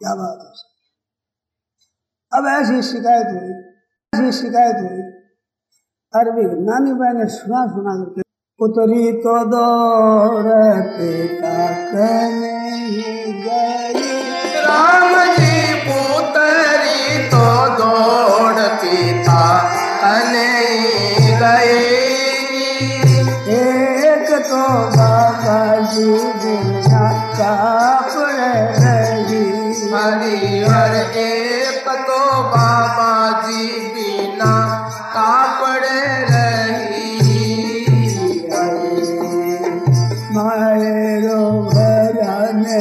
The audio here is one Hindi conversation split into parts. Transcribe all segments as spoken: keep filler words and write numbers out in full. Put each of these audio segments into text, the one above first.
क्या बात है। अब ऐसी शिकायत हुई, ऐसी शिकायत हुई, अरबी नानी बहन ने सुना सुना करके, पुतरी तो दौड़ते तक नहीं गई, राम जी पुतरी तो दौड़ती तक नहीं गई, एक तो बाबा जी बिना काप रही, हरिहर एक तो बाबा जी बिना कापड़ रही, मायरो भराने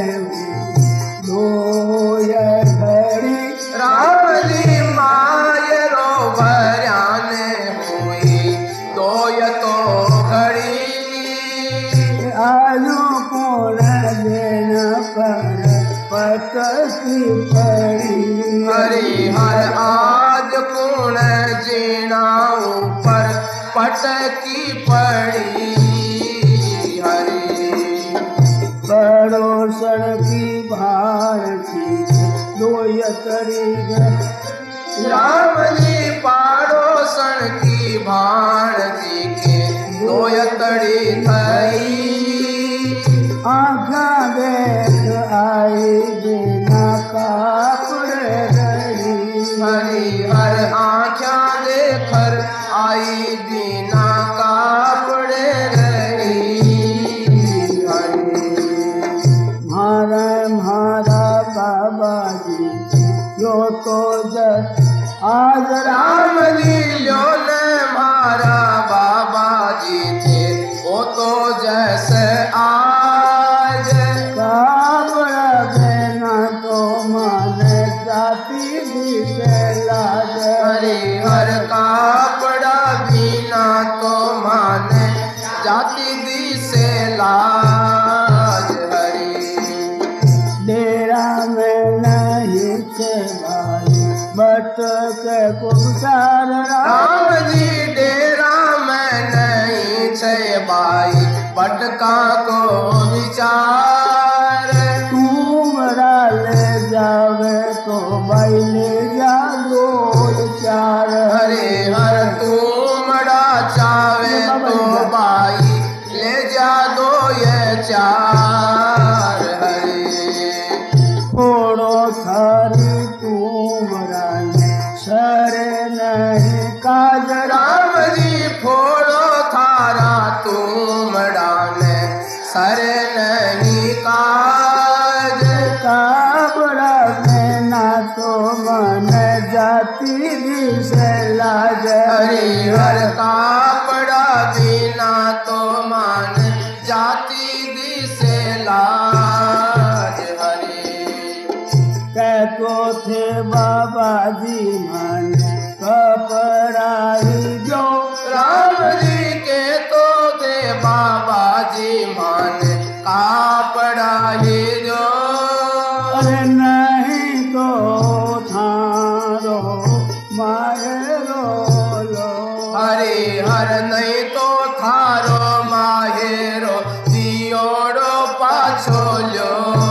दोय घड़ी, राम जी मायरो भराने हुई दोय तो घड़ी, आलू कोण देन पर पटकी पड़ी, हरिहर आज कौन जीना ऊपर पटकी पड़ी, हरि पड़ोसन की भारती दोय करी, राम जी पड़ोसन की भारती के दोय तड़ी थई, आँखा देख आई बिना कापड़ रही, हरिहर आँखा देखर आई बिना कापड़ रही, हरि मारा मारा बाबा जी यो तो जस आज राम जी जो न मारा बाबा जी थे वो तो जैसे आज, कापड़ देना तो माने जाती दिसे लाज, हरिहर कापड़ा बिना तो माने जाति दी से लाज, हरि डेरा में नहीं थे भाई बट के कुचार, राम जी डेरा में नहीं छे भाई बटका को विचार, तू बड़ा ले जावे तो भाई ले जा दो चार, हरिहर तू मड़ा चावे तो भाई ले जा दो ये चार, हरि फोड़ो थारी तू बड़ा सर नहीं काज, राम जी फोड़ो थारा तू मड़ाने सर नहीं काज, कापड़ा देना तो मन जाती दिसे लाज, हरिहर कापड़ा बिना तो मान जाति दिसे लाज, हरि कहतो थे बाबा जी मन कपड़ा ही जो, राम जी के तो दे बाबा जी मान कापड़ा ही जो, अरे नहीं तो थारो मारो लो, हरिहर नहीं तो थारो माहेरो दियोड़ो पाछोलो,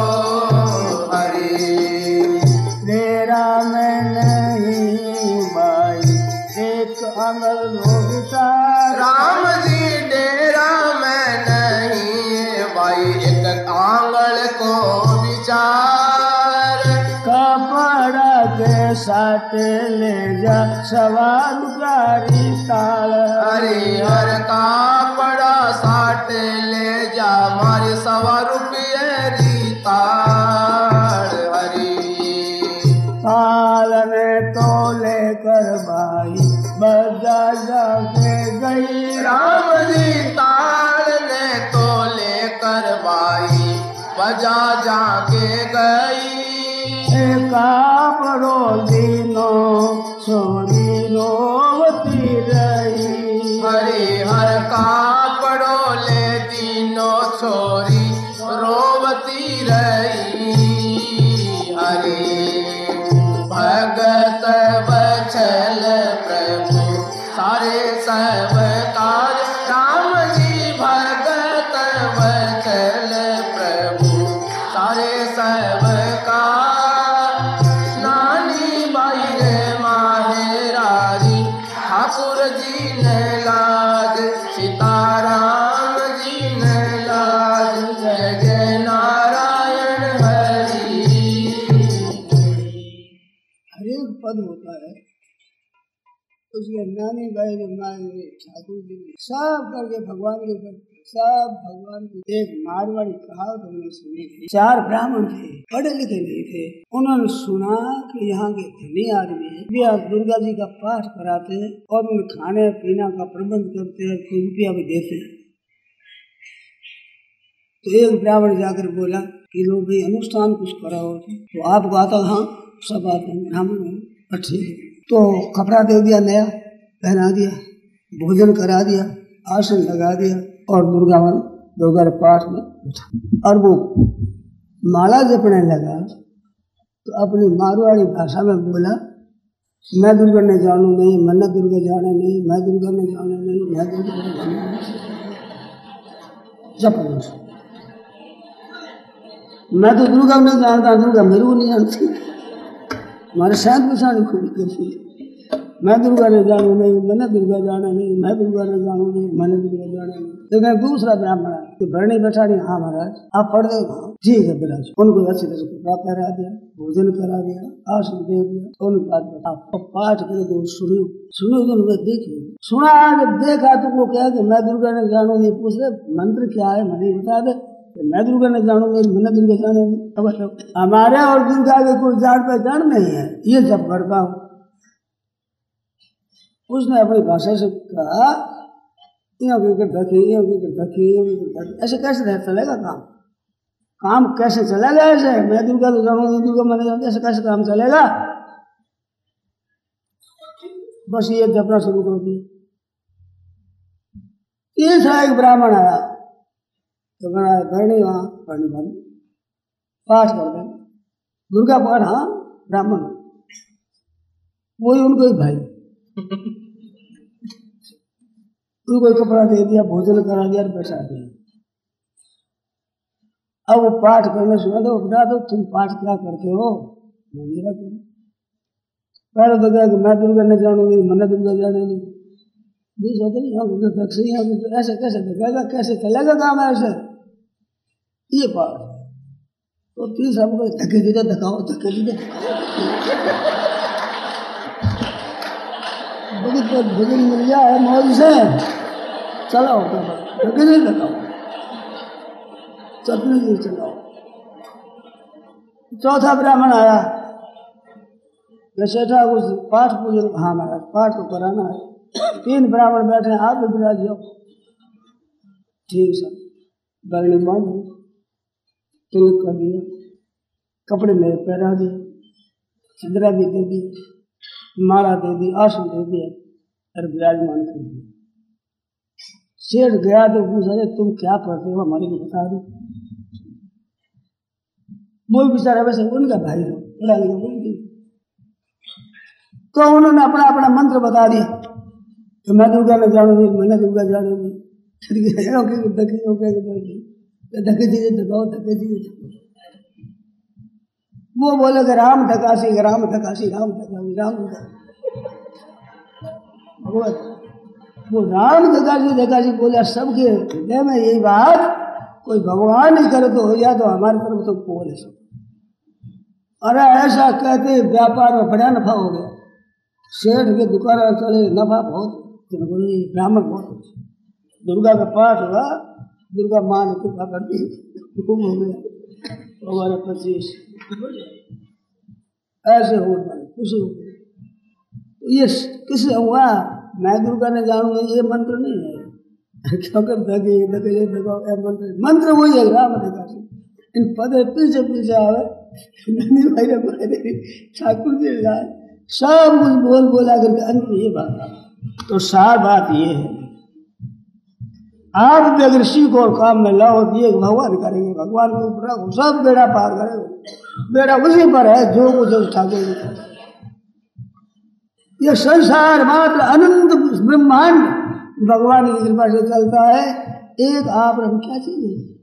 हरि डेरा में नहीं भाई एक अमल विचार, राम जी डेरा में नहीं भाई एक आंगल को विचार, कपड़ा के साथ ले जा सवाल गारी ताल, हरिहर कापड़ा साठ ले जा मारे सवा रुपये री ताड़, हरि ताल में तो लेकर भाई बजा जाके गई, राम जी ताड़ ने तो लेकर भाई बजा जाके गई, कापड़ो दिनों छोरी रोवती रही, हरिहर कापड़ो ले दिनों छोरी रोवती रही, हरि भगत बचल प्रभु सारे सब कार्य, राम जी भगत बचल प्रभु सारे सब कार्य, पद होता है, उसके नानी भाई ने मारे ठाकुर जी ने सब करके भगवान के ऊपर सब भगवान की एक मारवाड़ी कहावत हमने सुनी थी। चार ब्राह्मण थे, पढ़े लिखे नहीं थे, उन्होंने सुना कि यहाँ के धनी आदमी है, वे दुर्गा जी का पाठ कराते हैं और उन्हें खाने पीना का प्रबंध करते हैं, रुपया भी देते हैं। तो एक ब्राह्मण जाकर बोला कि लोग भी अनुष्ठान कुछ कराओ, तो आपको आता? हाँ सब आते हैं ब्राह्मण। अच्छी तो कपड़ा दे दिया, नया पहना दिया, भोजन करा दिया, आसन लगा दिया और दुर्गा मन दुर्गा पाठ में बैठा। और वो माला जपने लगा तो अपनी मारवाड़ी भाषा में बोला, मैं दुर्गा ने जानू नहीं, मन दुर्गा जाने नहीं, मैं दुर्गा ने जाने नहीं, मैं दुर्गा ने जाने नहीं। जप मैं तो दुर्गा नहीं जानता, दुर्गा मेरे को नहीं जानती, हमारे साथ बसाने खुद कैसी। मैं दुर्गा ने जानू नहीं, मैंने दुर्गा जाना नहीं, मैं दुर्गा ने जानू नहीं, मैंने दुर्गा जाना नहीं। लेकिन दूसरा ब्राह्मण है तो भरणी बैठानी, हाँ महाराज आप पढ़ दे, ठीक है विराज। उनको अच्छी तरह से कपड़ा पहरा दिया, भोजन करा दिया, आसन दे दिया, उन पाठ पाठ कर दो, सुनो सुनो तो देखिए सुना। जब देखा तो वो कहा कि मैं दुर्गा ने जानू नहीं, पूछ रहे मंत्र क्या है मुझे बता दे, मैं दुर्गा ने जानू नहीं, मैंने दुर्गा जाने नहीं। हमारे और दुर्गा के कोई जान पहचान नहीं है, ये जब करता हूँ। उसने अपनी भाषा से कहा, ऐसे कैसे चलेगा काम? काम कैसे चलेगा ऐसे? मैं दुर्गा तो जानू नहीं, दुर्गा मैंने जानती, ऐसे कैसे काम चलेगा? बस ये जपना शुरू कर दिया। तीसरा एक ब्राह्मण आया तो बना भरणी, वहां भरणी भरणी पाठ कर दे, दुर्गा पाठ। हाँ ब्राह्मण वही उनको ही भाई उनको कपड़ा दे दिया, भोजन करा दिया और बैठा दिया। अब वो पाठ करने सुना दो, बता दो तुम पाठ क्या करते हो? मैं मेरा करूं। पहले तो क्या कि मैं दुर्गा ने जानू नहीं, मैंने दुर्गा जाने नहीं, ऐसे कैसे दिखेगा, कैसे चलेगा काम ऐसे? ये पाठ तो तीसरा धक्के दीजिए, धकाओ धक्के दीजिए, भोजन मिल जाए मौज से, चलाओ धक्के दीजिए, धकाओ चटनी जी चलाओ। चौथा ब्राह्मण आया, सेठा कुछ पाठ पूजन, हाँ महाराज पाठ को कराना है। तीन ब्राह्मण बैठे, आप भी बुला जाओ। ठीक सर, बरणी बांध दी, तिलक कर दिया, कपड़े मेरे पहरा दिए, चंद्रा भी दे दी, माला दे दी, आसन दे दिया और विराजमान कर दिया। सेठ गया तो पूछा, अरे तुम क्या पढ़ते हो, हमारे को बता दो। वो बेचारा वैसे उनका भाई हो, पढ़ा लिखा बोल दिया। तो उन्होंने अपना अपना मंत्र बता दिया तो मैं दुर्गा ने जानू नहीं, मैंने दुर्गा जाने नहीं, धके दीजिए धकाओ धके दीजिए। वो बोले कि राम धकासी राम धकासी राम धकासी राम वो राम धकासी धकासी बोला। सबके हृदय में यही बात, कोई भगवान ही करे तो हो जाए तो हमारी तरफ तो बोले सब। अरे ऐसा कहते व्यापार में बड़ा नफा हो गया, सेठ के दुकान चले, नफा बहुत, ब्राह्मण बहुत। दुर्गा का पाठ हुआ, दुर्गा माँ ने कृपा कर दी, हुकुम हो गया हमारे पच्चीस ऐसे हो गए, खुशी हो गई। ये किससे हुआ? मैं दुर्गा ने जानू नहीं, ये मंत्र नहीं है, क्योंकि दगे दगे दगे मंत्र मंत्र वही है राम दगा से। इन पदे पीछे पीछे आवे भाई ने ठाकुर जी सब कुछ बोल बोला करके अंत में ये बात। तो सार बात ये है, आप भी अगर सीख और काम में लाओ तो ये भगवान करेंगे, भगवान के ऊपर रखो, सब बेड़ा पार करेंगे। बेड़ा उसी पर है जो कुछ ठाकुर जी। ये संसार मात्र अनंत ब्रह्मांड भगवान की कृपा से चलता है। एक आप रखो क्या चीज है?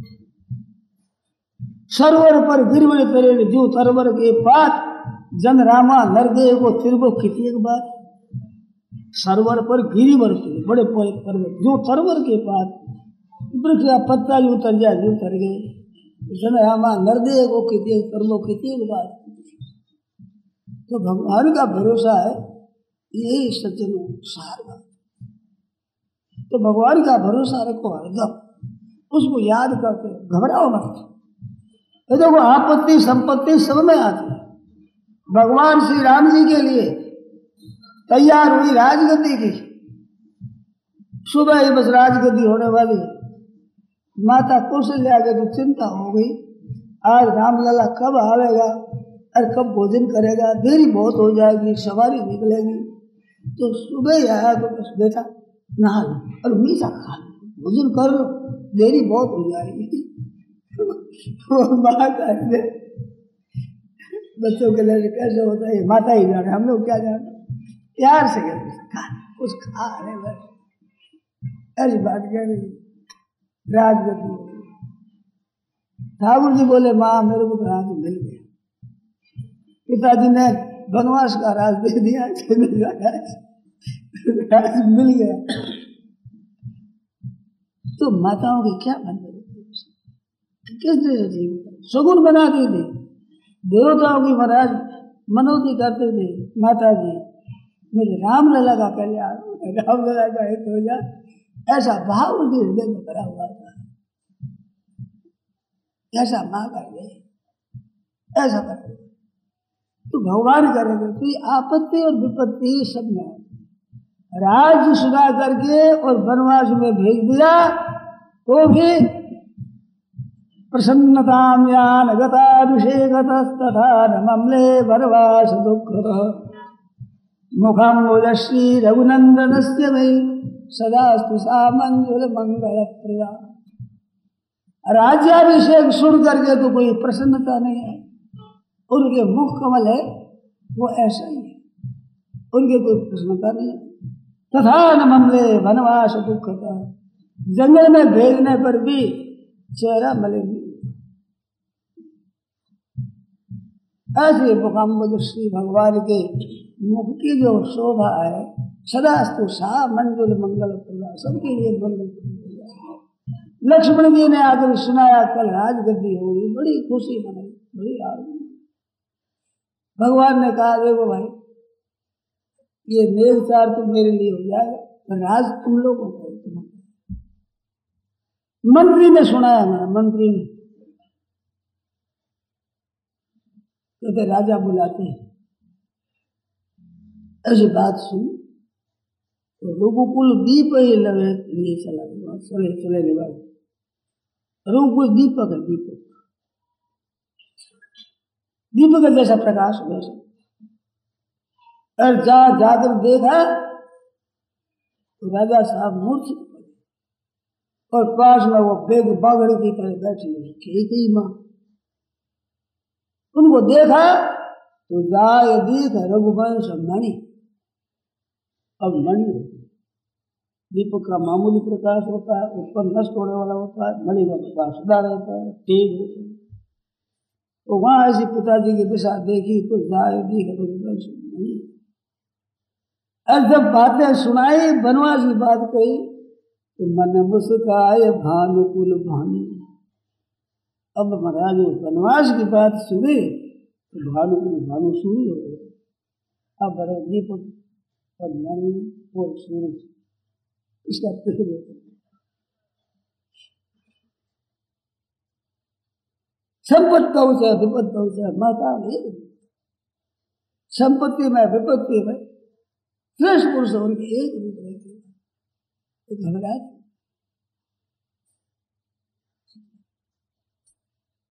सरोवर पर गिरवल करे जो तरवर के पात, जन रामा नरदेव को तिरबो किती एक बात। सरोवर पर गिरी बरते बड़े पर्वत जो तरवर के पास, वृक्ष का पत्ता जो उतर जाए जो उतर गए। जन रामा नरदेव को किती तरबो किती एक बात। तो भगवान का भरोसा है, यही सज्जनों सार बात। तो भगवान का भरोसा रखो हरदम, उसको याद करते, घबराओ मत। तो देखो आपत्ति संपत्ति सब में आती है। भगवान श्री राम जी के लिए तैयार हुई राजगद्दी की, सुबह ही बस राजगद्दी होने वाली। माता कौशल्या के तो चिंता हो गई, आज रामलला कब आवेगा और कब भोजन करेगा, देरी बहुत हो जाएगी, सवारी निकलेगी। तो सुबह ही आया तो बस बेटा नहा लो और मीठा खा लो, भोजन कर लो, देरी बहुत हो जाएगी। वो माँ कहते बच्चों के लिए कैसे होता है, माता ही जाने, हम लोग क्या जाने, प्यार से खा कुछ खा रहे बस, ऐसी बात कह रही। राजगद्दी ठाकुर जी बोले माँ मेरे को तो राज मिल गया, पिताजी ने वनवास का राज दे दिया, राज मिल गया। तो माताओं की क्या बन गई, किस तरह जीवन सगुन बना दी थी। देवताओं की महाराज मनोती करते थे, माता जी मेरे रामलला का कल्याण, रामलला का हित हो जाए, ऐसा भाव उनके हृदय में भरा हुआ था। ऐसा माँ कर दे, ऐसा कर दे तो भगवान करेंगे। तो ये आपत्ति और विपत्ति सब में राज्य सुना करके और वनवास में भेज दिया, तो भी प्रसन्नताम यान गताभिषेकतस्तथा नमले वनवास दुःख मुखम ओजश्री रघुनंदनस्य मयि सदास्तु सामंजल मंगल प्रिया। राज्याभिषेक सुन करके तो कोई प्रसन्नता नहीं है, उनके मुख कमल है वो ऐसा ही है, उनके कोई प्रसन्नता नहीं है। तथा न ममले वनवास दुख का, जंगल में भेजने पर भी चेहरा मले नहीं। ऐसे मुखम्बद श्री भगवान के मुख की जो शोभा है, सदास्तु सा मंजुल मंगल प्रदा, सबके लिए मंगल प्रदा। लक्ष्मण जी ने आकर सुनाया कल राजगद्दी होगी, बड़ी खुशी मनाई, बड़ी आनंद। भगवान ने कहा देखो भाई ये नेलचार तो मेरे लिए हो जाएगा, तो राज तुम लोगों का है, तुम्हारा। मंत्री ने सुनाया ना, मंत्री ने कहते राजा बुलाते हैं, ऐसी बात सुन तो रघुकुल दीप ही लगे लिए चला गया, चले चले ले भाई। रघुकुल दीपक है, दीपक दीपक जैसा प्रकाश वैसा। और जा जाकर देखा तो राजा साहब मूर्छित पड़े और पास में वो बेग बागड़ की तरह बैठी हुई कई माँ। उनको देखा तो जाय दीख रघुवंश मणि, अब मणि दीपक का मामूली प्रकाश होता है, ऊपर नष्ट होने वाला होता है, मणि का प्रकाश सदा रहता है, तेज होता है। तो वहां ऐसी पिताजी की दिशा देखी तो जाय दीख रघुवंश मणि। और जब बातें सुनाई, बनवास की बात कही तो मन मुस्काए भानुकुल भानु। अब महाराज बनवास की बात सुने तो भानुकुल भानु शुरू हो गए। अब बड़े दीपक और मणि और सूरज इसका तेज होता है। संपत्ति पहुंचे विपत्ति पहुंचे, माता संपत्ति में विपत्ति में श्रेष्ठ पुरुष उनके एक रूप रहते, घबराते